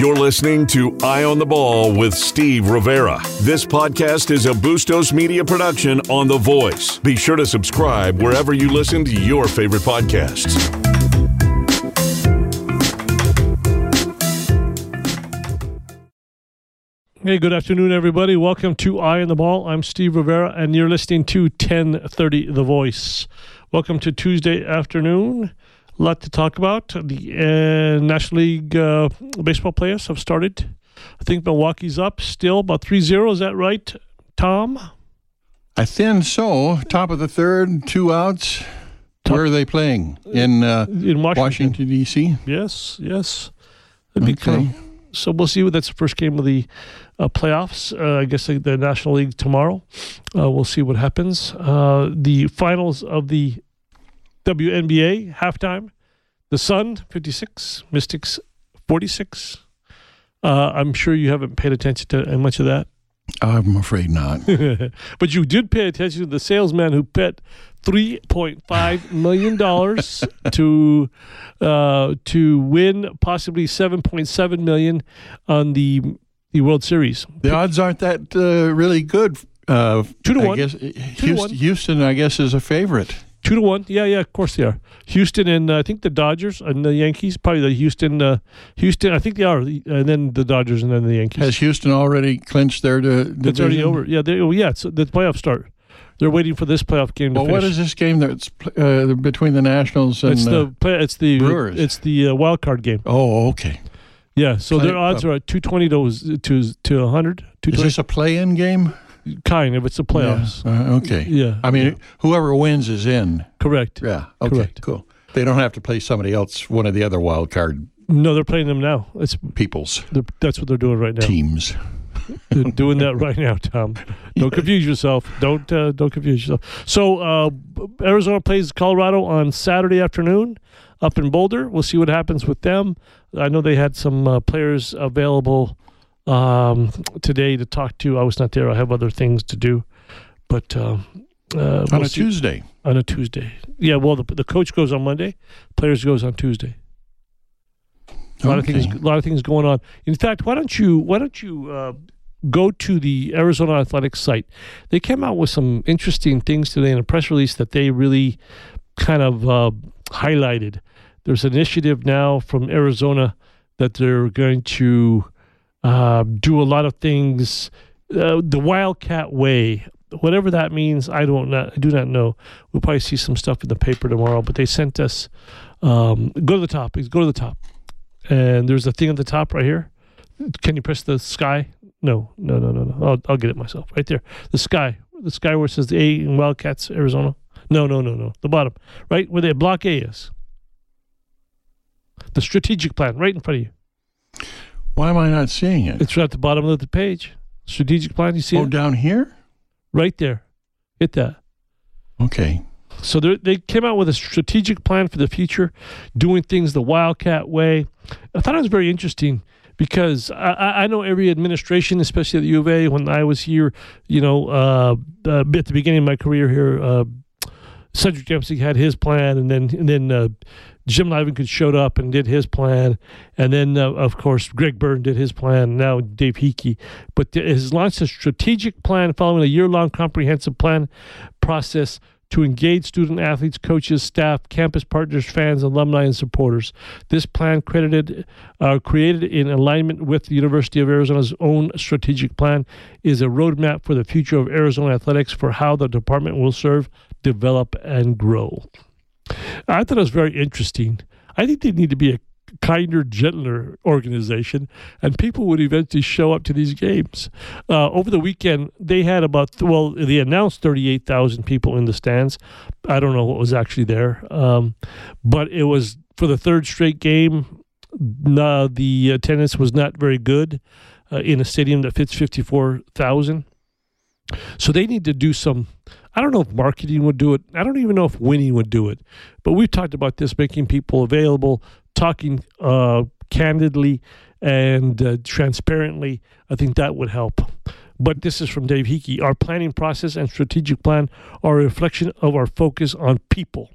You're listening to Eye on the Ball with Steve Rivera. This podcast is a Bustos Media production on The Voice. Be sure to subscribe wherever you listen to your favorite podcasts. Hey, good afternoon, everybody. Welcome to Eye on the Ball. I'm Steve Rivera, and you're listening to 1030 The Voice. Welcome to Tuesday afternoon. A lot to talk about. The National League baseball playoffs have started. I think Milwaukee's up still, about 3-0. Is that right, Tom? I think so. Top of the third, 2 outs. Where are they playing? In Washington, D.C.? Yes. That'd be cool. So we'll see. That's the first game of the playoffs. I guess the National League tomorrow. We'll see what happens. The finals of the WNBA halftime. The Sun 56, Mystics 46. I'm sure you haven't paid attention to much of that. I'm afraid not. But you did pay attention to the salesman who bet $3.5 million to win possibly $7.7 million on the World Series. The odds aren't that really good. 2-1. I guess Houston, I guess, is a favorite. 2-1. Yeah, of course they are. Houston and I think the Dodgers and the Yankees. Probably the Houston. I think they are. And then the Dodgers and then the Yankees. Has Houston already clinched their division? It's already over. Yeah, it's the playoffs start. They're waiting for this playoff game to finish. What is this game that's between the Nationals and it's the Brewers? It's the wild card game. Oh, okay. Yeah, so their odds are at 220 to 100. Is this a play-in game? Kind of. It's the playoffs. Yeah. Okay. Yeah. I mean, whoever wins is in. Correct. Yeah. Okay. Correct. Cool. They don't have to play somebody else, one of the other wild card. No, they're playing them now. Peoples. That's what they're doing right now. Teams. They're doing that right now, Tom. Don't confuse yourself. Don't confuse yourself. So Arizona plays Colorado on Saturday afternoon up in Boulder. We'll see what happens with them. I know they had some players available today to talk to. I was not there. I have other things to do. But on a Tuesday. On a Tuesday. Yeah, well, the coach goes on Monday. Players goes on Tuesday. A lot of things going on. In fact, why don't you go to the Arizona Athletics site? They came out with some interesting things today in a press release that they really kind of highlighted. There's an initiative now from Arizona that they're going to do a lot of things the Wildcat way. Whatever that means, I do not know. We'll probably see some stuff in the paper tomorrow. But they sent us go to the top. Go to the top. And there's a thing at the top right here. Can you press the sky? No. I'll get it myself. Right there. The sky where it says the A in Wildcats, Arizona. No. The bottom. Right where the block A is. The strategic plan right in front of you. Why am I not seeing it? It's right at the bottom of the page. Strategic plan. You see it? Oh, down here? Right there. Hit that. Okay. So they came out with a strategic plan for the future, doing things the Wildcat way. I thought it was very interesting because I know every administration, especially at the U of A, when I was here, at the beginning of my career here, Cedric Dempsey had his plan, and then Jim Livengood showed up and did his plan, and then of course Greg Byrne did his plan. Now Dave Hickey, but has launched a strategic plan following a year-long comprehensive plan process to engage student athletes, coaches, staff, campus partners, fans, alumni, and supporters. This plan created in alignment with the University of Arizona's own strategic plan is a roadmap for the future of Arizona athletics for how the department will serve, develop, and grow. I thought it was very interesting. I think they need to be a kinder, gentler organization, and people would eventually show up to these games. Over the weekend, they had they announced 38,000 people in the stands. I don't know what was actually there, but it was for the third straight game. The attendance was not very good in a stadium that fits 54,000. So they need to do some, I don't know if marketing would do it. I don't even know if winning would do it. But we've talked about this, making people available, talking candidly and transparently. I think that would help. But this is from Dave Hickey. Our planning process and strategic plan are a reflection of our focus on people.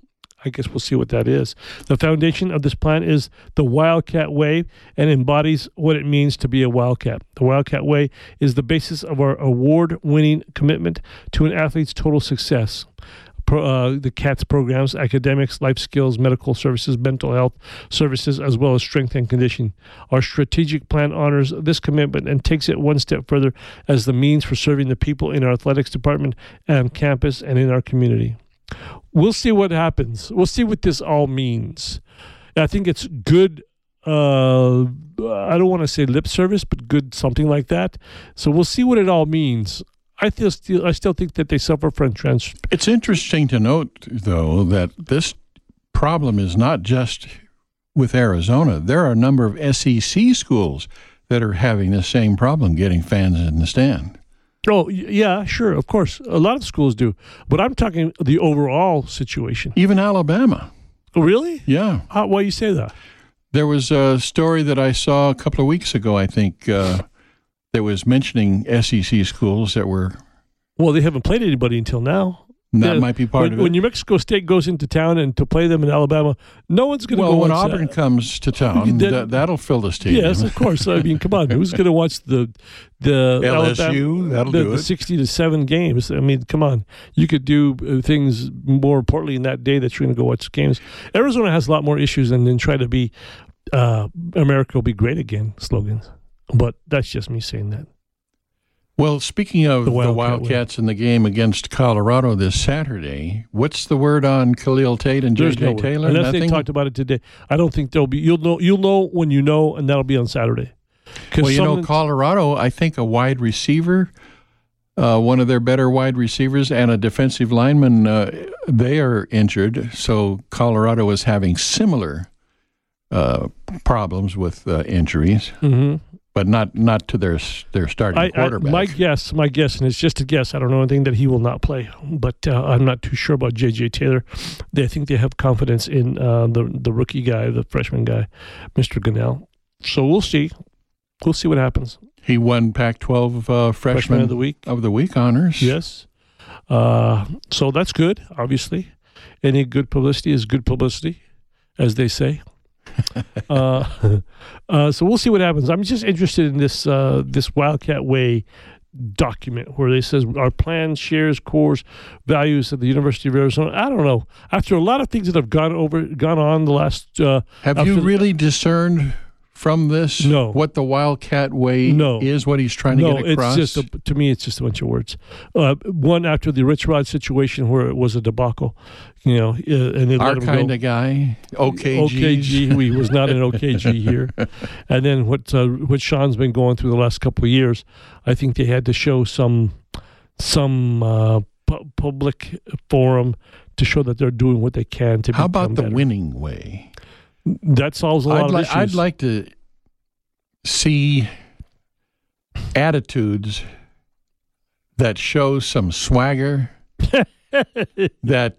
I guess we'll see what that is. The foundation of this plan is the Wildcat Way and embodies what it means to be a Wildcat. The Wildcat Way is the basis of our award-winning commitment to an athlete's total success. The CATS programs, academics, life skills, medical services, mental health services, as well as strength and conditioning. Our strategic plan honors this commitment and takes it one step further as the means for serving the people in our athletics department and campus and in our community. We'll see what happens. We'll see what this all means. I think it's good. I don't want to say lip service, but good something like that. So we'll see what it all means. I still think that they suffer from transfer. It's interesting to note, though, that this problem is not just with Arizona. There are a number of SEC schools that are having the same problem getting fans in the stand. Oh, yeah, sure, of course. A lot of schools do. But I'm talking the overall situation. Even Alabama. Oh, really? Yeah. Why you say that? There was a story that I saw a couple of weeks ago, I think, that was mentioning SEC schools that were... Well, they haven't played anybody until now. That might be part of it. When New Mexico State goes into town and to play them in Alabama, no one's going to go watch. Well, when watch Auburn comes to town, that'll fill the stadium. Yes, of course. I mean, come on. Who's going to watch the LSU? Alabama, that'll do it. The 60-7 games. I mean, come on. You could do things more importantly in that day that you're going to go watch games. Arizona has a lot more issues than try to be America will be great again slogans. But that's just me saying that. Well, speaking of the Wildcats in the game against Colorado this Saturday, what's the word on Khalil Tate and J.J. Taylor? Unless they talked about it today. I don't think there'll be. You'll know when you know, and that'll be on Saturday. Well, Colorado, I think a wide receiver, one of their better wide receivers, and a defensive lineman, they are injured. So Colorado is having similar problems with injuries. Mm-hmm. But not to their starting quarterback. My guess, and it's just a guess, I don't know anything, that he will not play. But I'm not too sure about J.J. Taylor. I think they have confidence in the rookie guy, the freshman guy, Mr. Gunnell. So we'll see. We'll see what happens. He won Pac-12 Freshman of the Week honors. Yes. So that's good, obviously. Any good publicity is good publicity, as they say. So we'll see what happens. I'm just interested in this Wildcat Way document where they says our plan shares core values of the University of Arizona. I don't know. After a lot of things that have gone on the last, have you really discerned from this what the Wildcat Way is? What he's trying to get across? It's just to me, it's just a bunch of words. One after the Rich Rod situation where it was a debacle. And they our kind of guy, OKG. He was not an OKG here. And then what Sean's been going through the last couple of years, I think they had to show some public forum to show that they're doing what they can to. How about the better. winning way? That solves a lot of issues. I'd like to see attitudes that show some swagger. That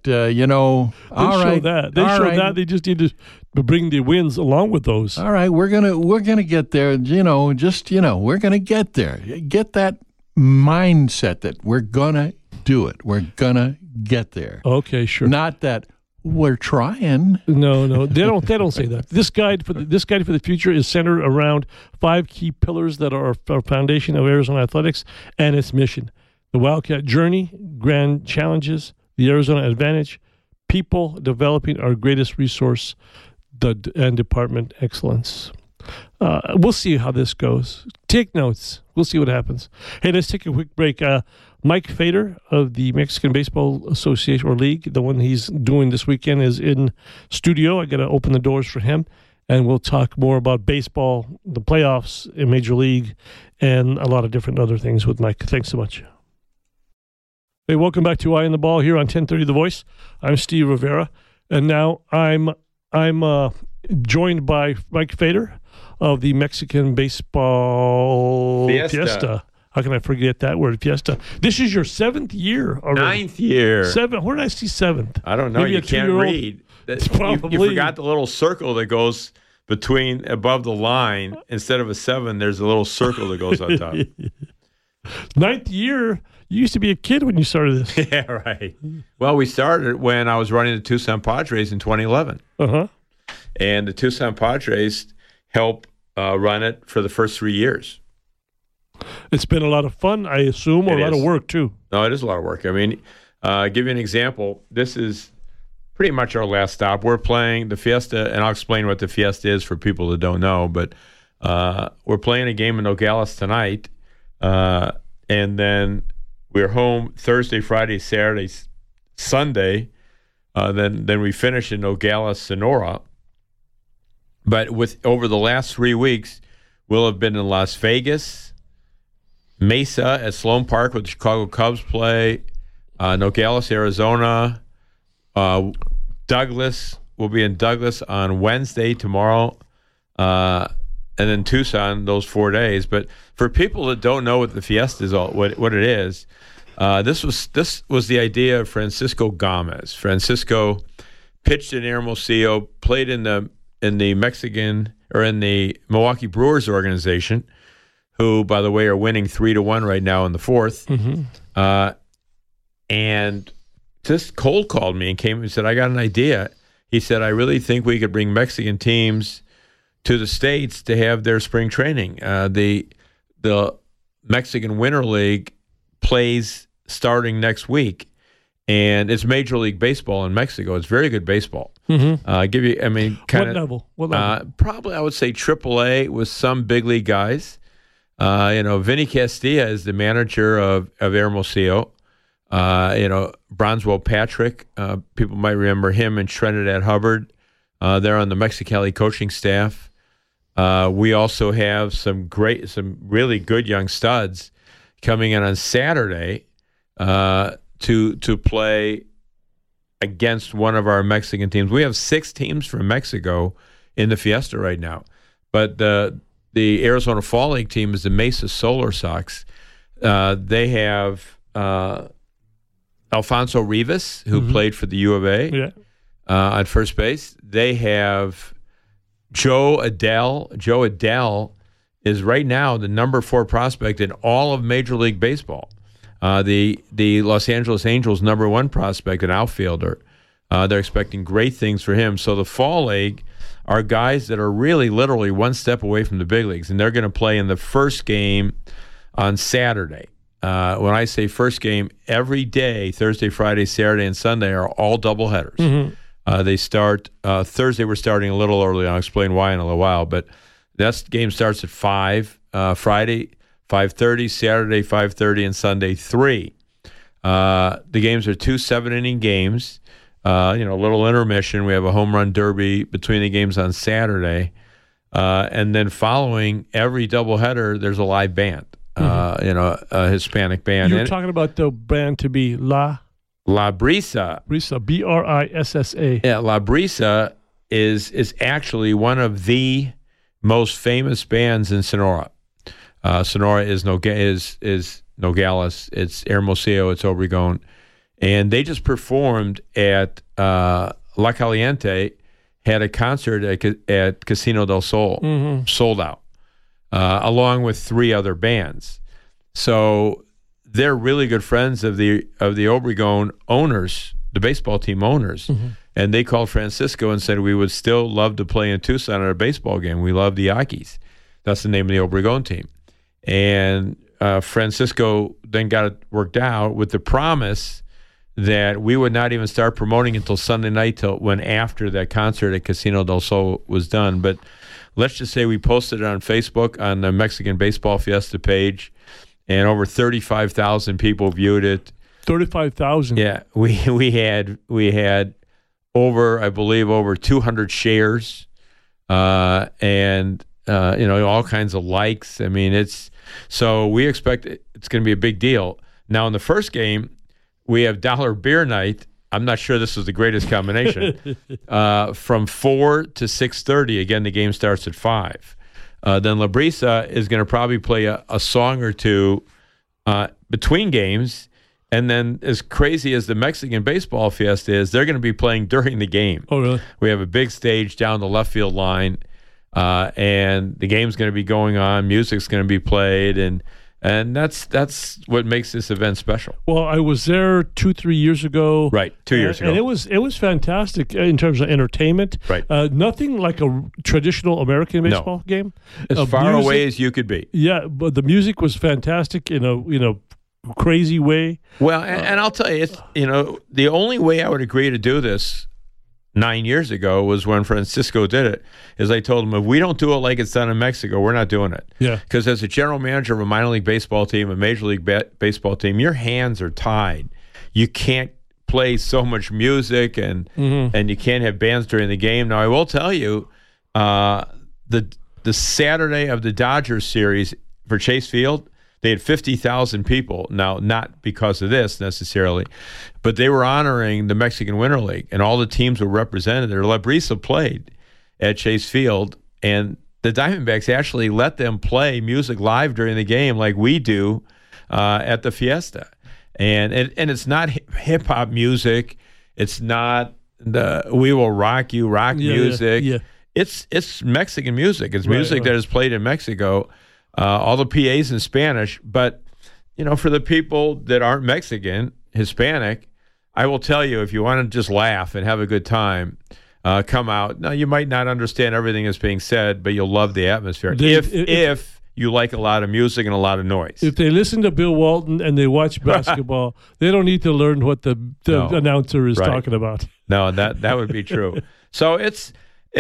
they just need to bring the wins along with those. All right, we're gonna get there. We're gonna get there. Get that mindset that we're gonna do it. We're gonna get there. Okay, sure. Not that we're trying. No, they don't say that. This guide for the future is centered around 5 key pillars that are our foundation of Arizona athletics and its mission. The Wildcat Journey, Grand Challenges, the Arizona Advantage, people developing our greatest resource, and Department Excellence. We'll see how this goes. Take notes. We'll see what happens. Hey, let's take a quick break. Mike Fader of the Mexican Baseball Association or League, the one he's doing this weekend, is in studio. I got to open the doors for him, and we'll talk more about baseball, the playoffs in Major League, and a lot of different other things with Mike. Thanks so much. Hey, welcome back to Eye on the Ball here on 1030 The Voice. I'm Steve Rivera, and now I'm joined by Mike Fader of the Mexican Baseball Fiesta. How can I forget that word, Fiesta? This is your 7th year already. 9th year. 7. Where did I see 7th? I don't know. Maybe you can't read. You forgot the little circle that goes above the line. Instead of a 7, there's a little circle that goes on top. 9th year. You used to be a kid when you started this. Yeah, right. Well, we started when I was running the Tucson Padres in 2011. Uh-huh. And the Tucson Padres helped run it for the first 3 years. It's been a lot of fun, I assume, or a lot of work, too. No, it is a lot of work. I mean, give you an example. This is pretty much our last stop. We're playing the Fiesta, and I'll explain what the Fiesta is for people that don't know, but we're playing a game in Nogales tonight, and then we're home Thursday, Friday, Saturday, Sunday. Then we finish in Nogales, Sonora. But over the last 3 weeks, we'll have been in Las Vegas, Mesa at Sloan Park where the Chicago Cubs play, Nogales, Arizona, Douglas. We'll be in Douglas on Wednesday, tomorrow, and then Tucson those 4 days. But for people that don't know what the Fiesta is, what it is, this was the idea of Francisco Gomez. Francisco pitched in Hermosillo, played in the Mexican or in the Milwaukee Brewers organization, who, by the way, are winning 3-1 right now in the fourth. Mm-hmm. And just cold called me and came and said, I got an idea. He said, I really think we could bring Mexican teams to the States to have their spring training. The Mexican Winter League plays starting next week, and it's Major League Baseball in Mexico. It's very good baseball. Mm-hmm. What level? Probably I would say AAA with some big league guys. Vinny Castilla is the manager of Hermosillo. Bronswell Patrick, people might remember him and Trinidad Hubbard. They're on the Mexicali coaching staff. We also have some really good young studs coming in on Saturday to play against one of our Mexican teams. We have 6 teams from Mexico in the Fiesta right now, but the Arizona Fall League team is the Mesa Solar Sox. They have Alfonso Rivas, who played for the U of A at first base. They have Joe Adell. Joe Adell is right now the number 4 prospect in all of Major League Baseball. The Los Angeles Angels' number 1 prospect, an outfielder. They're expecting great things for him. So the Fall League are guys that are really literally one step away from the big leagues, and they're going to play in the first game on Saturday. When I say first game, every day, Thursday, Friday, Saturday, and Sunday are all doubleheaders. Mm-hmm. They start Thursday. We're starting a little early. I'll explain why in a little while. But that game starts at 5. Friday, 5:30. Saturday, 5:30, and Sunday 3. The games are 2 7-inning games. A little intermission. We have a home run derby between the games on Saturday, and then following every doubleheader, there's a live band. A Hispanic band. You're talking about the band to be La Brisa. Brisa, Brissa. Yeah, La Brisa is actually one of the most famous bands in Sonora. Sonora is Nogales, it's Hermosillo, it's Obregon, and they just performed at La Caliente, had a concert at Casino del Sol, sold out. Along with 3 other bands. So they're really good friends of the Obregon owners, the baseball team owners. Mm-hmm. And they called Francisco and said, we would still love to play in Tucson at a baseball game. We love the Yaquis. That's the name of the Obregon team. And Francisco then got it worked out with the promise that we would not even start promoting until Sunday night, when after that concert at Casino del Sol was done. But let's just say we posted it on Facebook on the Mexican Baseball Fiesta page, and over 35,000 people viewed it. 35,000. Yeah, we had over 200 shares, and all kinds of likes. I mean, so we expect it's going to be a big deal. Now in the first game, we have dollar beer night. I'm not sure this is the greatest combination. From 4 to 6:30. Again, the game starts at 5. Then La Brisa is going to probably play a song or two between games. And then, as crazy as the Mexican Baseball Fiesta is, they're going to be playing during the game. Oh, really? We have a big stage down the left field line, and the game's going to be going on. Music's going to be played, and And that's what makes this event special. Well, I was there 2-3 years ago. Right, 2 years ago. And it was fantastic in terms of entertainment. Right. Nothing like a traditional American baseball game. As far away as you could be. Yeah, but the music was fantastic in a crazy way. Well, and I'll tell you, the only way I would agree to do this 9 years ago was when Francisco did it, is I told him, if we don't do it like it's done in Mexico, we're not doing it. Yeah. Because as a general manager of a minor league baseball team, a major league baseball team, your hands are tied. You can't play so much music and you can't have bands during the game. Now, I will tell you, the Saturday of the Dodgers series for Chase Field, they had 50,000 people. Now, not because of this necessarily, but they were honoring the Mexican Winter League, and all the teams were represented there. La Brisa played at Chase Field, and the Diamondbacks actually let them play music live during the game like we do at the Fiesta. And it's not hip-hop music. It's not the We Will Rock You music. Yeah. It's Mexican music. It's music that is played in Mexico. All the PAs in Spanish, but for the people that aren't Mexican, Hispanic, I will tell you, if you want to just laugh and have a good time, come out. Now, you might not understand everything that's being said, but you'll love the atmosphere if you like a lot of music and a lot of noise. If they listen to Bill Walton and they watch basketball, they don't need to learn what the announcer is talking about. No, that would be true. So it's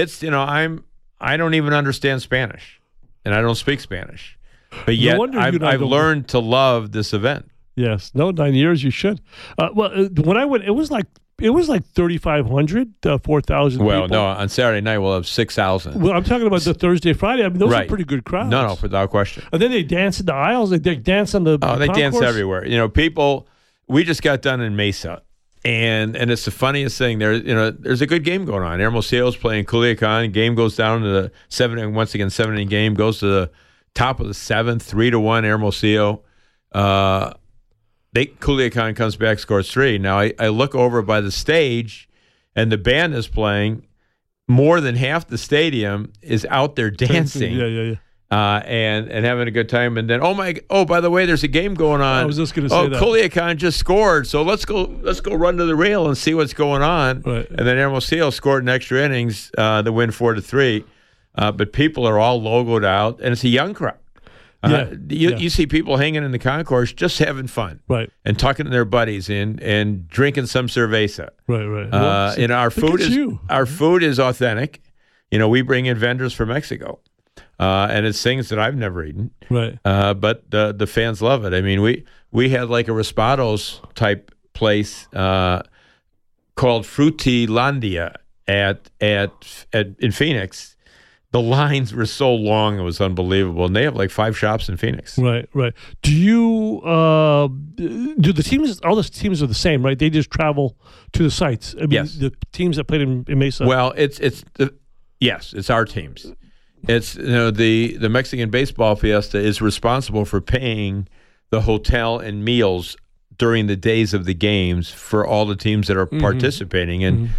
I don't even understand Spanish. And I don't speak Spanish, but yet I've learned to love this event. Yes, 9 years you should. When I went, it was like 3,500, 4,000. Well, people. No, on Saturday night we'll have 6,000. Well, I'm talking about the Thursday, Friday. I mean, those are pretty good crowds. No, without question. And then they dance in the aisles. They dance on the. Oh, they concourse. dance everywhere. People. We just got done in Mesa. And it's the funniest thing. There's a good game going on. Hermosillo's playing Culiacan. Game goes down to the 7-inning game. Goes to the top of the 7th, 3-1 Hermosillo. Culiacan comes back, scores 3. Now I look over by the stage, and the band is playing. More than half the stadium is out there dancing. Yeah. And having a good time, and then by the way, there's a game going on. I was just going to say that. Culiacan just scored, so let's go run to the rail and see what's going on. Right. And then Hermosillo scored in extra innings, the win 4-3. But people are all logoed out, and it's a young crowd. You see people hanging in the concourse just having fun, right, and talking to their buddies and drinking some cerveza. Right. And our food is authentic. We bring in vendors from Mexico. And it's things that I've never eaten, right? But the fans love it. I mean, we had like a Raspados type place called Frutilandia in Phoenix. The lines were so long; it was unbelievable. And they have like 5 shops in Phoenix. Right. Do you do the teams? All the teams are the same, right? They just travel to the sites. I mean, yes. The teams that played in Mesa. Well, it's our teams. It's the Mexican Baseball Fiesta is responsible for paying the hotel and meals during the days of the games for all the teams that are participating. And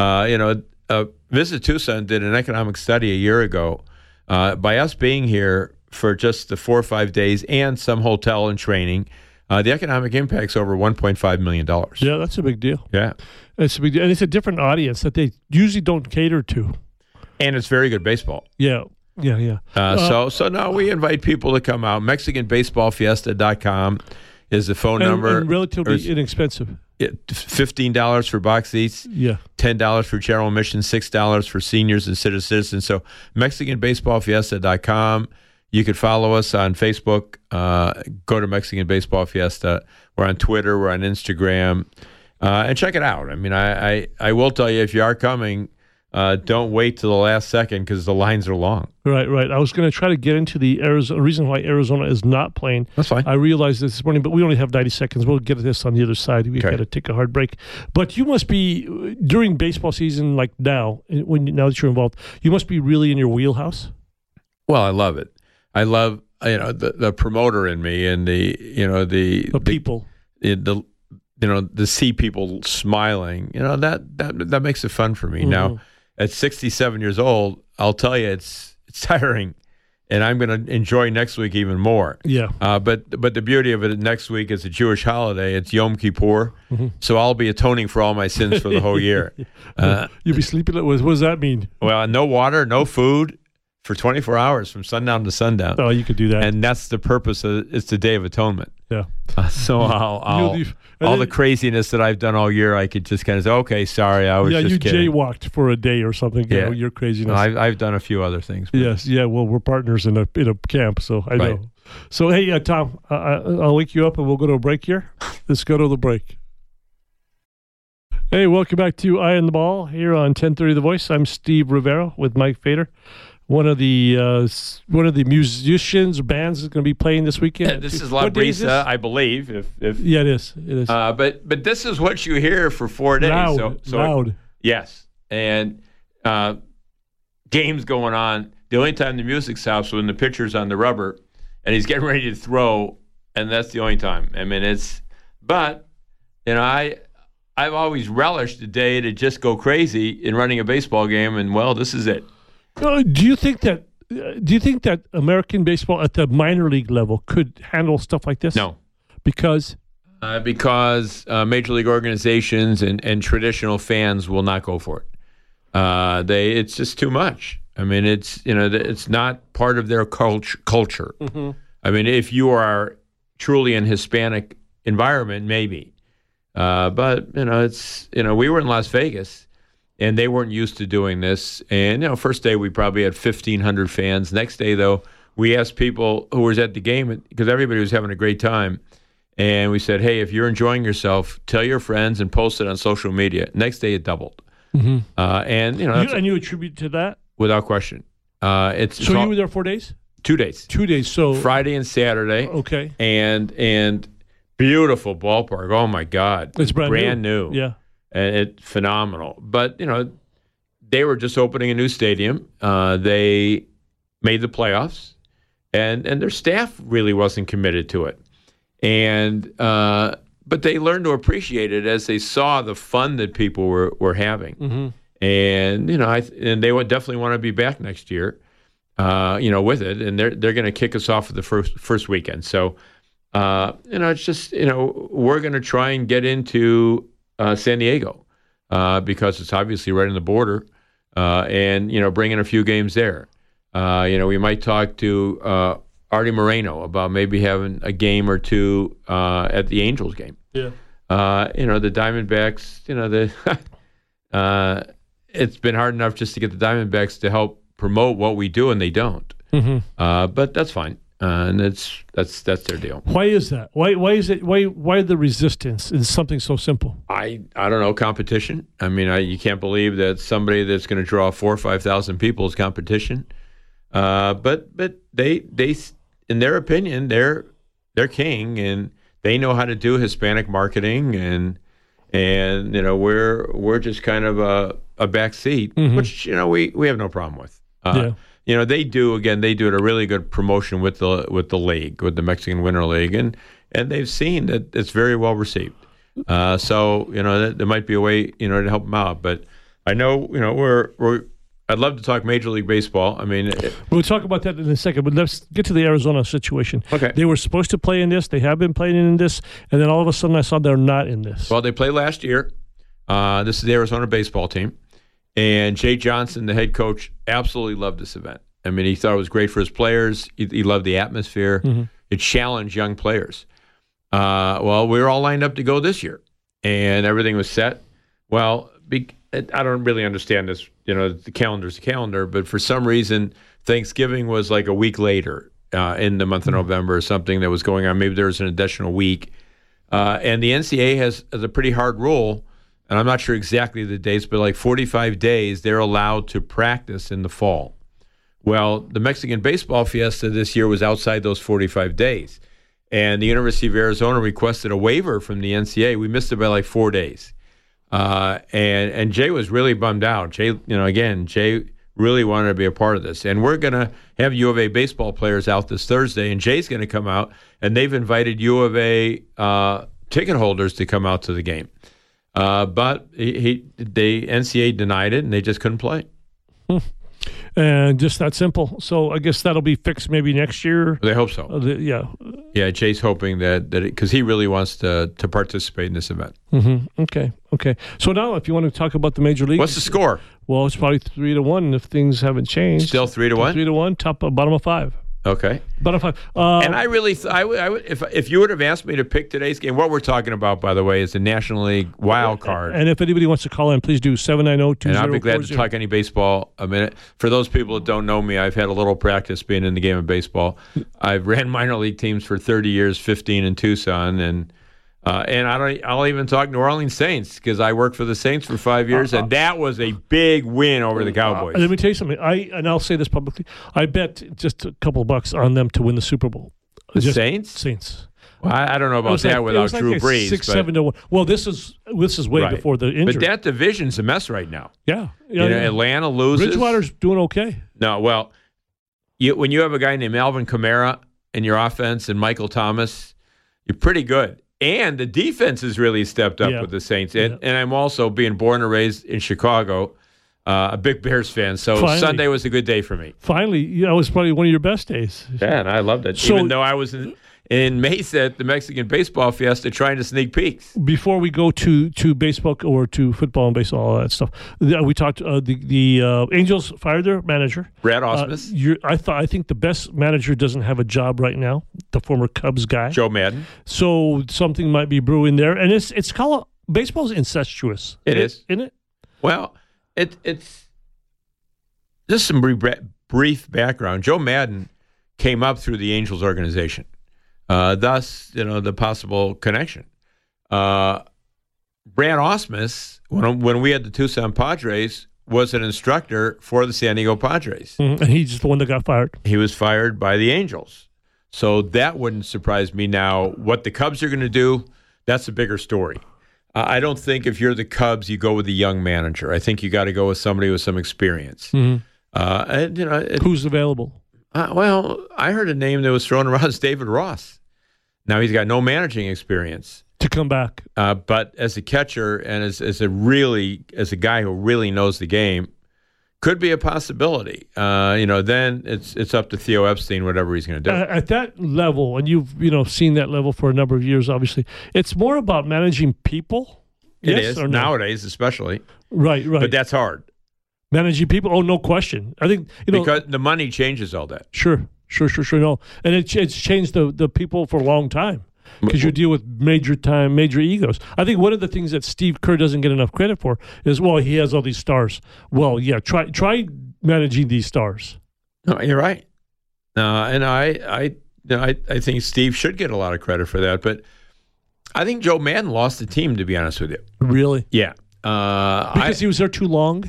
Visit Tucson did an economic study a year ago. By us being here for just the 4 or 5 days and some hotel and training, the economic impact's over $1.5 million. Yeah, that's a big deal. Yeah, it's a big deal, and it's a different audience that they usually don't cater to. And it's very good baseball. Yeah. So now we invite people to come out. MexicanBaseballFiesta.com is the phone number. And relatively inexpensive. $15 for box seats. Yeah. $10 for general admission. $6 for seniors and citizens. So MexicanBaseballFiesta.com. You could follow us on Facebook. Go to Mexican Baseball Fiesta. We're on Twitter. We're on Instagram. And check it out. I mean, I will tell you, if you are coming, don't wait till the last second because the lines are long. Right. I was going to try to get into the reason why Arizona is not playing. That's fine. I realized this morning, but we only have 90 seconds. We'll get to this on the other side. We've got to take a hard break. But you must be, during baseball season like now that you're involved, you must be really in your wheelhouse. Well, I love it. I love the promoter in me and the people. To see people smiling, that makes it fun for me. Now, at 67 years old, I'll tell you, it's tiring and I'm going to enjoy next week even more. Yeah. But the beauty of it, next week is a Jewish holiday. It's Yom Kippur, so I'll be atoning for all my sins for the whole year. You'll be sleeping. What does that mean? Well, no water, no food for 24 hours from sundown to sundown. Oh, you could do that. And that's the purpose of it's the Day of Atonement. Yeah. So all the craziness that I've done all year, I could just kind of say, okay, sorry, I was just kidding. You jaywalked for a day or something. You know, your craziness. I've done a few other things. Yes, yeah. Well, we're partners in a camp, so I know. So hey, Tom, I'll wake you up and we'll go to a break here. Let's go to the break. Hey, welcome back to Eye on the Ball here on 1030 The Voice. I'm Steve Rivera with Mike Fader. One of the musicians or bands is going to be playing this weekend. Yeah, this is La Brisa, I believe. Yeah, it is. It is. But this is what you hear for 4 days. Loud. Yes, and games going on. The only time the music stops when the pitcher's on the rubber and he's getting ready to throw, and that's the only time. I mean, but you know, I've always relished the day to just go crazy in running a baseball game, and well, this is it. Do you think that American baseball at the minor league level could handle stuff like this? No, because major league organizations and traditional fans will not go for it. It's just too much. I mean, it's not part of their culture. Mm-hmm. I mean, if you are truly in Hispanic environment, maybe. But we were in Las Vegas. And they weren't used to doing this. And, first day we probably had 1,500 fans. Next day, though, we asked people who was at the game, because everybody was having a great time. And we said, hey, if you're enjoying yourself, tell your friends and post it on social media. Next day, it doubled. Mm-hmm. And you attribute to that? Without question. So you were there 4 days? 2 days. 2 days. So Friday and Saturday. Okay. And beautiful ballpark. Oh, my God. It's brand new. Yeah. And it's phenomenal. But, they were just opening a new stadium. They made the playoffs, and their staff really wasn't committed to it. But they learned to appreciate it as they saw the fun that people were having. Mm-hmm. And, and they would definitely want to be back next year, with it. And they're going to kick us off for the first weekend. So, it's just, we're going to try and get into San Diego, because it's obviously right on the border, and bring in a few games there. We might talk to Artie Moreno about maybe having a game or two at the Angels game. Yeah. The Diamondbacks. It's been hard enough just to get the Diamondbacks to help promote what we do, and they don't. Mm-hmm. But that's fine. And that's their deal. Why is that? Why is it? Why the resistance in something so simple? I don't know. Competition. I mean, you can't believe that somebody that's going to draw 4,000 or 5,000 people is competition. But they in their opinion, they're king, and they know how to do Hispanic marketing, and we're just kind of a back seat, mm-hmm. which we have no problem with. They do a really good promotion with the league, with the Mexican Winter League, and they've seen that it's very well received. So there might be a way to help them out. But I know I'd love to talk Major League Baseball. I mean, we'll talk about that in a second. But let's get to the Arizona situation. Okay, they were supposed to play in this. They have been playing in this, and then all of a sudden I saw they're not in this. Well, they played last year. This is the Arizona baseball team. And Jay Johnson, the head coach, absolutely loved this event. I mean, he thought it was great for his players. He loved the atmosphere. Mm-hmm. It challenged young players. Well, we were all lined up to go this year, and everything was set. Well, I don't really understand this. The calendar's a calendar, but for some reason, Thanksgiving was like a week later in the month of November or something that was going on. Maybe there was an additional week. And the NCAA has a pretty hard rule, and I'm not sure exactly the dates, but like 45 days, they're allowed to practice in the fall. Well, the Mexican Baseball Fiesta this year was outside those 45 days. And the University of Arizona requested a waiver from the NCAA. We missed it by like 4 days. And Jay was really bummed out. Jay really wanted to be a part of this. And we're going to have U of A baseball players out this Thursday, and Jay's going to come out, and they've invited U of A ticket holders to come out to the game. But the NCAA denied it, and they just couldn't play. And just that simple. So I guess that'll be fixed maybe next year. They hope so. Yeah. Jay's hoping that because he really wants to participate in this event. Mm-hmm. Okay. So now, if you want to talk about the major leagues, what's the score? Well, it's probably 3-1 if things haven't changed. Still 3-1. 3-1, bottom of 5. Okay. Bottom of 5. And I really, I would, if you would have asked me to pick today's game, what we're talking about, by the way, is the National League wild card. And if anybody wants to call in, please do 790-2040. And I'll be glad to talk any baseball a minute. For those people that don't know me, I've had a little practice being in the game of baseball. I've ran minor league teams for 30 years, 15 in Tucson, and I'll even talk New Orleans Saints because I worked for the Saints for 5 years, and that was a big win over the Cowboys. Let me tell you something. I'll say this publicly. I bet just a couple of bucks on them to win the Super Bowl. Saints? Saints. Well, I don't know about that without Drew Brees. 6-7-1. Well, this is way before the injury. But that division's a mess right now. Yeah. Atlanta loses. Bridgewater's doing okay. No, well, when you have a guy named Alvin Kamara in your offense and Michael Thomas, you're pretty good. And the defense has really stepped up with the Saints. And I'm also being born and raised in Chicago, a big Bears fan. So finally, Sunday was a good day for me. Finally, it was probably one of your best days. Yeah, and I loved it. Even though I was in Mesa at the Mexican Baseball Fiesta trying to sneak peeks. Before we go to baseball or to football and baseball, all that stuff, we talked. The Angels fired their manager, Brad Ausmus. I think the best manager doesn't have a job right now. The former Cubs guy, Joe Madden. So something might be brewing there, and it's called baseball's incestuous. It is, isn't it? Well, it's just some brief background. Joe Madden came up through the Angels organization. Thus, the possible connection. Brad Ausmus, when we had the Tucson Padres, was an instructor for the San Diego Padres. Mm-hmm. And he's just the one that got fired. He was fired by the Angels. So that wouldn't surprise me now. What the Cubs are going to do, that's a bigger story. I don't think if you're the Cubs, you go with a young manager. I think you got to go with somebody with some experience. Mm-hmm. Who's available? Well, I heard a name that was thrown around as David Ross. Now he's got no managing experience to come back, but as a catcher and as a guy who really knows the game, could be a possibility. Then it's up to Theo Epstein, whatever he's going to do at that level. And you've seen that level for a number of years. Obviously, it's more about managing people. It is nowadays, especially right. But that's hard. Managing people, oh, no question. I think because the money changes all that. Sure. No, and it's changed the people for a long time because you deal with major egos. I think one of the things that Steve Kerr doesn't get enough credit for is, well, he has all these stars. Well, yeah, try managing these stars. No, you're right. And I think Steve should get a lot of credit for that, but I think Joe Madden lost the team, to be honest with you. Really? Yeah. Because he was there too long.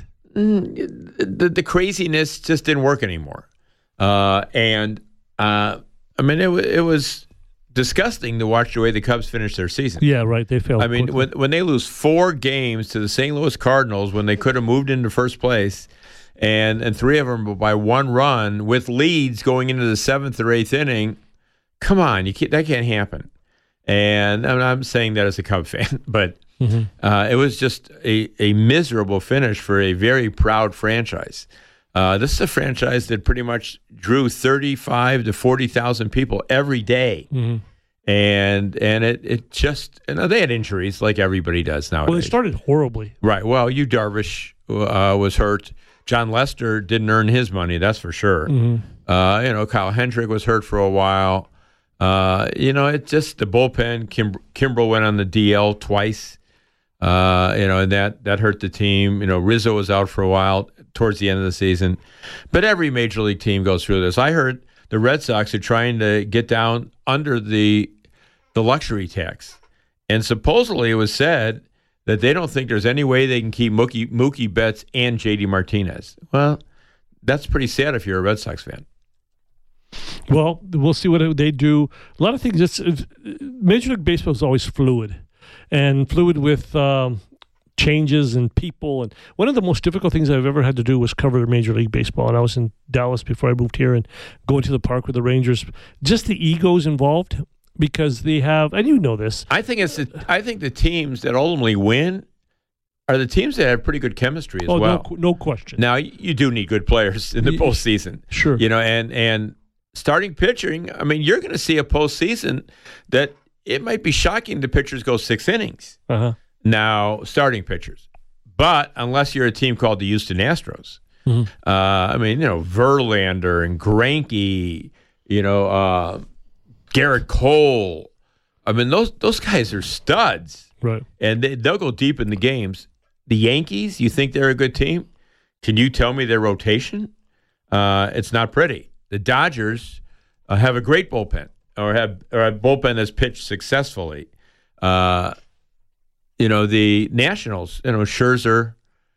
The craziness just didn't work anymore. It was disgusting to watch the way the Cubs finished their season. Yeah, right. They failed. I mean, when they lose 4 games to the St. Louis Cardinals when they could have moved into first place, and 3 of them by 1 run with leads going into the 7th or 8th inning, come on, that can't happen. And I'm saying that as a Cub fan, but it was just a miserable finish for a very proud franchise. This is a franchise that pretty much drew 35 to 40,000 people every day. Mm-hmm. And it just, they had injuries like everybody does nowadays. Well, they started horribly. Right. Well, Yu Darvish was hurt. John Lester didn't earn his money, that's for sure. Mm-hmm. Kyle Hendrick was hurt for a while. It just, the bullpen, Kimbrel went on the DL twice. And that hurt the team. Rizzo was out for a while towards the end of the season. But every major league team goes through this. I heard the Red Sox are trying to get down under the luxury tax. And supposedly it was said that they don't think there's any way they can keep Mookie Betts and J.D. Martinez. Well, that's pretty sad if you're a Red Sox fan. Well, we'll see what they do. A lot of things. Major League Baseball is always fluid. And fluid with changes and people. And one of the most difficult things I've ever had to do was cover Major League Baseball. And I was in Dallas before I moved here and going to the park with the Rangers. Just the egos involved because they have, and you know this. I think the teams that ultimately win are the teams that have pretty good chemistry as well. No question. Now, you do need good players in the postseason. Sure. And starting pitching, I mean, you're going to see a postseason that it might be shocking the pitchers go 6 innings. Uh-huh. Now, starting pitchers. But unless you're a team called the Houston Astros, I mean, Verlander and Greinke, Garrett Cole. I mean, those guys are studs. Right. And they'll go deep in the games. The Yankees, you think they're a good team? Can you tell me their rotation? It's not pretty. The Dodgers have a great bullpen, or a bullpen that's pitched successfully. The Nationals, Scherzer,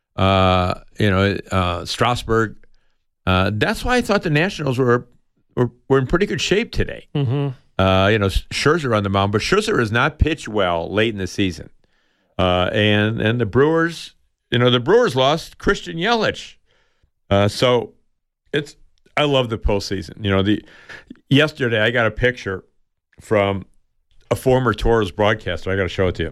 Strasburg. That's why I thought the Nationals were in pretty good shape today. Mm-hmm. Scherzer on the mound, but Scherzer has not pitched well late in the season. And the Brewers, the Brewers lost Christian Yelich. So I love the postseason. Yesterday I got a picture from a former Toros broadcaster. I got to show it to you.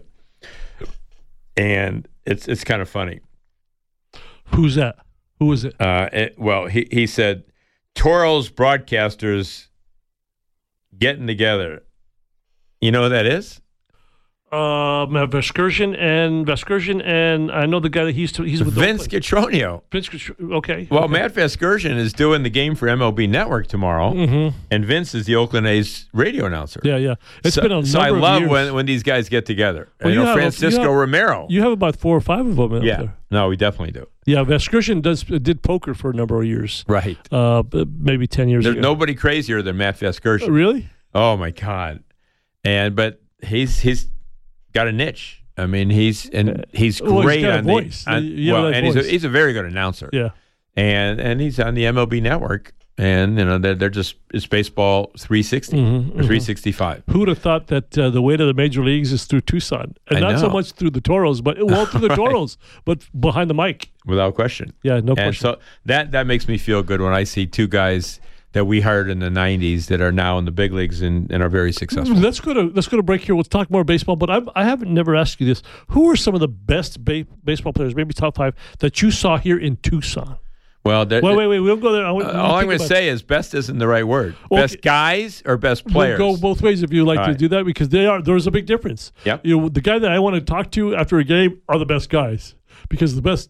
And it's kind of funny. Who's that? Who is it? He said, Toros broadcasters getting together. You know who that is? Vescursion, and I know the guy that he's with Vince Cotroneo. Okay. Well, Matt Vescursion is doing the game for MLB Network tomorrow, and Vince is the Oakland A's radio announcer. Yeah. It's been a number of years. So I love when these guys get together. Well, Francisco Romero. You have about 4 or 5 of them out there. No, we definitely do. Yeah, Vescursion did poker for a number of years. Right. Maybe 10 years ago. There's nobody crazier than Matt Vescursion. Really? Oh my God. But he's got a niche. I mean, he's great he's got a voice. He's a very good announcer. Yeah. And he's on the MLB Network, and they're just it's baseball 360 or 365. Who would have thought that the way to the major leagues is through Tucson, and not so much through the Toros, but through the Toros, but behind the mic, without question. Yeah, no question. And so that makes me feel good when I see 2 guys that we hired in the 90s that are now in the big leagues and are very successful. Let's go to break here. We'll talk more baseball, but I haven't never asked you this. Who are some of the best baseball players, maybe top 5, that you saw here in Tucson? Well, wait. We'll go there. All I'm going to say is best isn't the right word. Okay. Best guys or best players? We'll go both ways if you like to do that, because there's a big difference. Yep. The guy that I want to talk to after a game are the best guys, because the best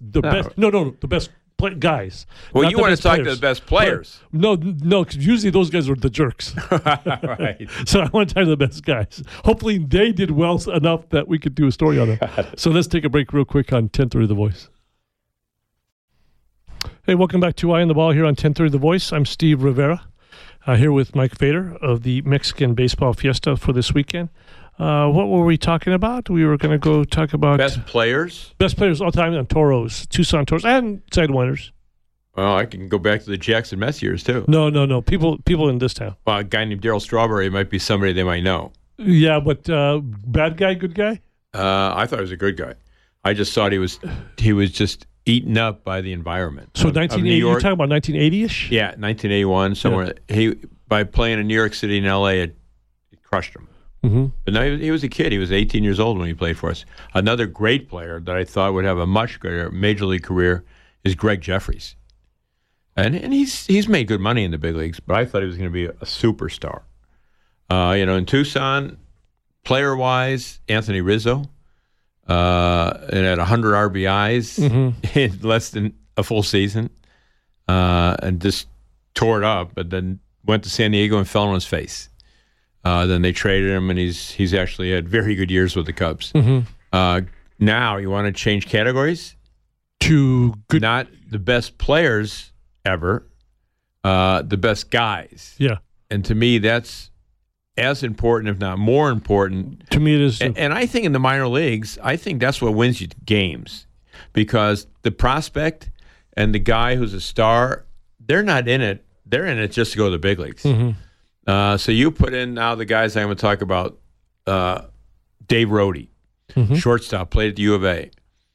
guys. Well, you want to talk to the best players. No, because usually those guys are the jerks. Right. So I want to talk to the best guys. Hopefully they did well enough that we could do a story on them. So let's take a break real quick on 1030 The Voice. Hey, welcome back to Eye on the Ball here on 1030 The Voice. I'm Steve Rivera, here with Mike Fader of the Mexican Baseball Fiesta for this weekend. What were we talking about? We were going to go talk about best players all time on Toros, Tucson Toros, and Sidewinders. Well, I can go back to the Jackson Mets years too. No. People in this town. Well, a guy named Darryl Strawberry might be somebody they might know. Yeah, but bad guy, good guy? I thought he was a good guy. I just thought he was just eaten up by the environment. So 1980, you're talking about 1980-ish? Yeah, 1981, somewhere. Yeah. By playing in New York City and L.A., it crushed him. Mm-hmm. But now he was a kid. He was 18 years old when he played for us. Another great player that I thought would have a much greater major league career is Greg Jeffries. And he's made good money in the big leagues, but I thought he was going to be a superstar. In Tucson, player-wise, Anthony Rizzo. And at 100 RBIs in less than a full season, and just tore it up. But then went to San Diego and fell on his face. Then they traded him, and he's actually had very good years with the Cubs. Now you want to change categories to good, not the best players ever, the best guys. Yeah, and to me that's as important, if not more important. To me, it is. And I think in the minor leagues, I think that's what wins you games, because the prospect and the guy who's a star, they're not in it. They're in it just to go to the big leagues. So you put in now the guys I'm going to talk about. Dave Rohde, shortstop, played at the U of A.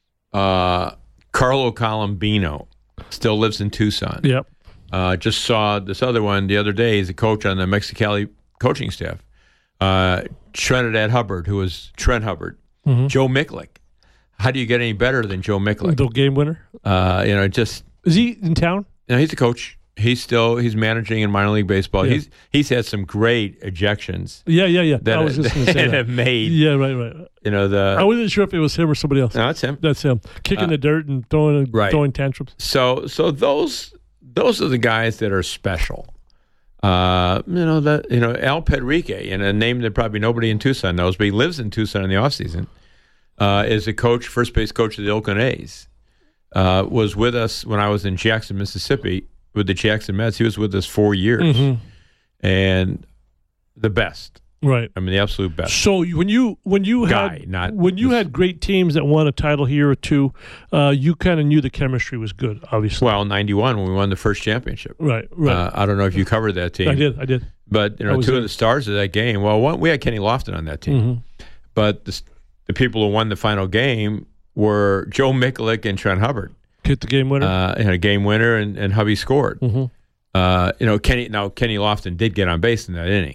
Carlo Colombino still lives in Tucson. Yep. Just saw this other one the other day. He's a coach on the Mexicali coaching staff. Trinidad Hubbard, who was Trent Hubbard. Joe Miklick. how do you get any better than Joe Miklick? The game winner. Just is he in town? He's a coach. He's managing in minor league baseball. Yeah. He's had some great ejections. Yeah. That I was just going to say that. have made. Yeah, right. I wasn't sure if it was him or somebody else. No, that's him. That's him. Kicking the dirt and throwing tantrums. So those are the guys that are special. Al Pedrique, and a name that probably nobody in Tucson knows, but he lives in Tucson in the offseason, is a coach, first base coach of the Oakland A's. Was with us when I was in Jackson, Mississippi, with the Jackson Mets. He was with us 4 years, and the best. Right. I mean, the absolute best. So when you had great teams that won a title here or two, you kind of knew the chemistry was good, obviously. Well, 91 when we won the first championship. Right. I don't know if you covered that team. I did. But two of the stars of that game. Well, we had Kenny Lofton on that team, but the people who won the final game were Joe Miklick and Trent Hubbard. Hit the game winner. A game winner, and Hubby scored. Mm-hmm. Kenny Lofton did get on base in that inning.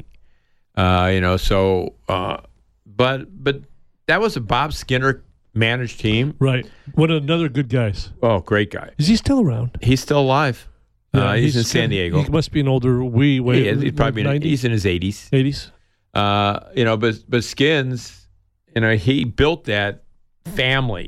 But that was a Bob Skinner managed team. Right. One of another good guys. Oh, great guy. Is he still around? He's still alive. Yeah, he's in San Diego. He must be an older. He's probably he's in his 80s. 80s. But Skins, he built that family.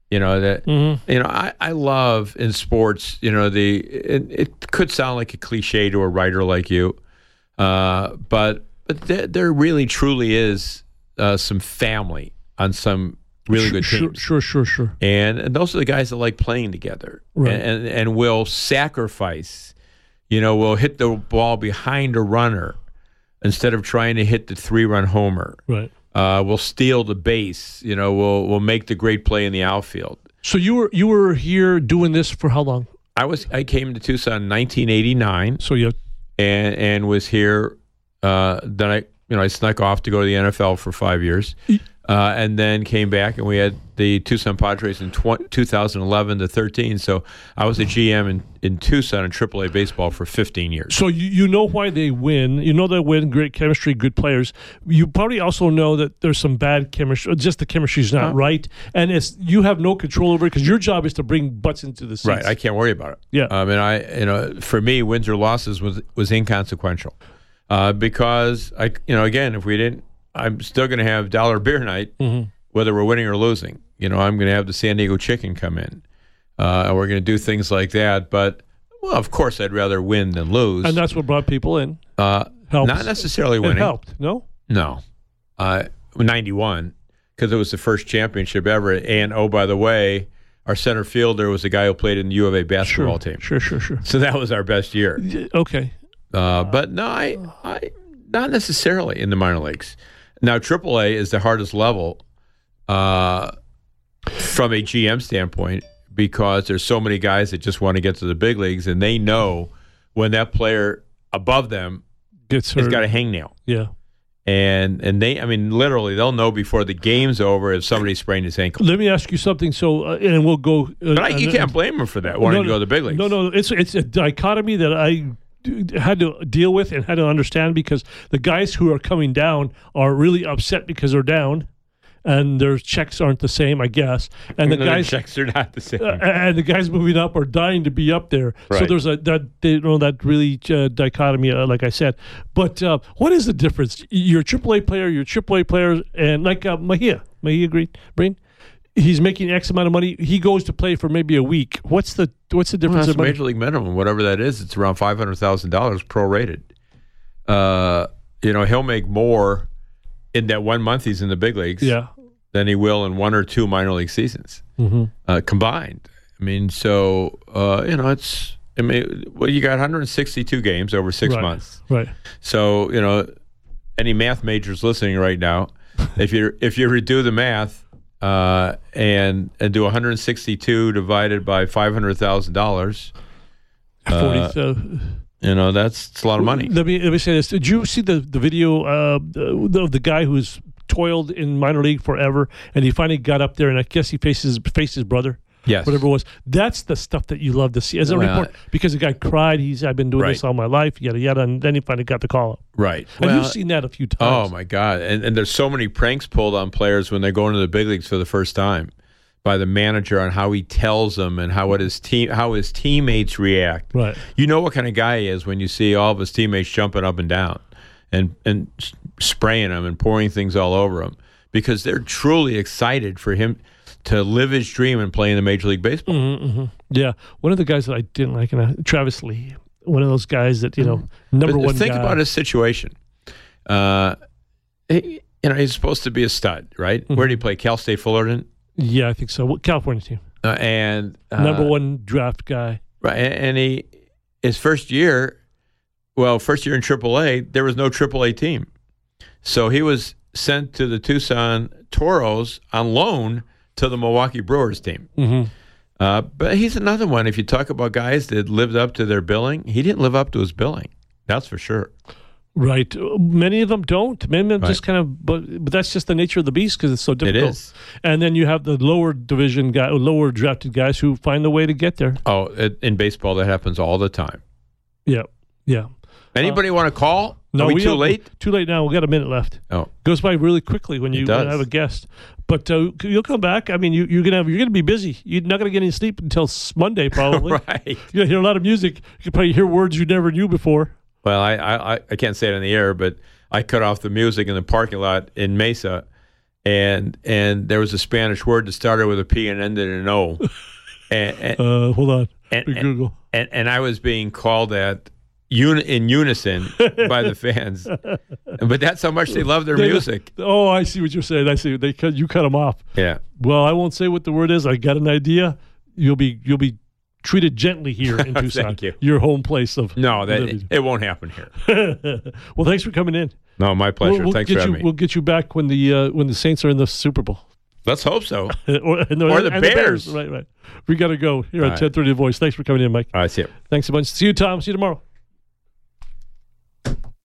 I love in sports. It could sound like a cliche to a writer like you, but there really truly is some family on some really good teams. Sure. And those are the guys that like playing together, right. and will sacrifice. Will hit the ball behind a runner instead of trying to hit the 3-run homer. Right. We'll steal the base. We'll make the great play in the outfield. So you were here doing this for how long? I came to Tucson in 1989. So you and was here. Then I snuck off to go to the NFL for 5 years, and then came back, and we had the Tucson Padres in 2011 to 13. So I was a GM in Tucson in AAA baseball for 15 years. So you know why they win. You know they win, great chemistry, good players. You probably also know that there's some bad chemistry, just the chemistry's not right, and you have no control over it because your job is to bring butts into the seats. Right, I can't worry about it. Yeah. For me, wins or losses was inconsequential. Because again, if we didn't, I'm still going to have dollar beer night, whether we're winning or losing. I'm going to have the San Diego Chicken come in, and we're going to do things like that. But of course, I'd rather win than lose, and that's what brought people in. Helps. Not necessarily winning. It helped. No. 91 because it was the first championship ever. And by the way, our center fielder was the guy who played in the U of A basketball team. Sure. So that was our best year. Okay. But no, I not necessarily in the minor leagues. Now, AAA is the hardest level from a GM standpoint because there's so many guys that just want to get to the big leagues, and they know when that player above them gets hurt, has got a hangnail. Yeah. And literally, they'll know before the game's over if somebody sprained his ankle. Let me ask you something. So, and we'll go. But you can't blame them for that, wanting to go to the big leagues. No, it's a dichotomy that I had to deal with and had to understand because the guys who are coming down are really upset because they're down and their checks aren't the same, I guess. And the guys checks are not the same. And the guys moving up are dying to be up there. Right. So there's that really dichotomy, like I said. But what is the difference? You're a AAA player, and like Mejia agreed, Brain. He's making X amount of money. He goes to play for maybe a week. What's the difference? That's major league minimum, whatever that is. It's around $500,000 prorated. He'll make more in that 1 month he's in the big leagues than he will in 1 or 2 minor league seasons combined. So you got 162 games over 6 months. Right. So any math majors listening right now, if you redo the math. And do 162 divided by $500,000. That's a lot of money. Let me say this. Did you see the video of the guy who's toiled in minor league forever, and he finally got up there, and I guess he faced his brother. Yes. Whatever it was. That's the stuff that you love to see. As a report, because the guy cried, I've been doing this all my life, yada, yada, and then he finally got the call up. Right. And you've seen that a few times. Oh, my God. And there's so many pranks pulled on players when they go into the big leagues for the first time by the manager on how he tells them and how his teammates react. Right. You know what kind of guy he is when you see all of his teammates jumping up and down and spraying him and pouring things all over him, because they're truly excited for him to live his dream and play in the Major League Baseball. Mm-hmm, mm-hmm. Yeah. One of the guys that I didn't like, Travis Lee, one of those guys that, number one Think guy. about his situation. He's supposed to be a stud, right? Mm-hmm. Where did he play? Cal State Fullerton? Yeah, I think so. California team. Number one draft guy. Right. And his first year in AAA, there was no AAA team. So he was sent to the Tucson Toros on loan to the Milwaukee Brewers team. Mm-hmm. But he's another one. If you talk about guys that lived up to their billing, he didn't live up to his billing. That's for sure. Right. Many of them don't. Many of them just kind of, but that's just the nature of the beast because it's so difficult. It is. And then you have the lower drafted guys who find a way to get there. Oh, in baseball, that happens all the time. Yeah. Yeah. Anybody want to call? No, Are we too late? Too late now. We got a minute left. Oh, goes by really quickly when you have a guest. But you'll come back. I mean, you're gonna be busy. You're not gonna get any sleep until Monday, probably. Right. You're gonna hear a lot of music. You can probably hear words you never knew before. Well, I can't say it on the air, but I cut off the music in the parking lot in Mesa, and there was a Spanish word that started with a P and ended in an O. Hold on. Google. And I was being called at in unison by the fans, but that's how much they love their music. Oh, I see what you're saying. I see you cut them off. Yeah. Well, I won't say what the word is. I got an idea. You'll be treated gently here in Tucson. Thank you. Your home place of it won't happen here. Well, thanks for coming in. No, my pleasure. Thanks for having me. We'll get you back when the Saints are in the Super Bowl. Let's hope so. or the Bears. Right. We got to go here at 10:30 The Voice. Thanks for coming in, Mike. I see you. Thanks a bunch. See you, Tom. See you tomorrow.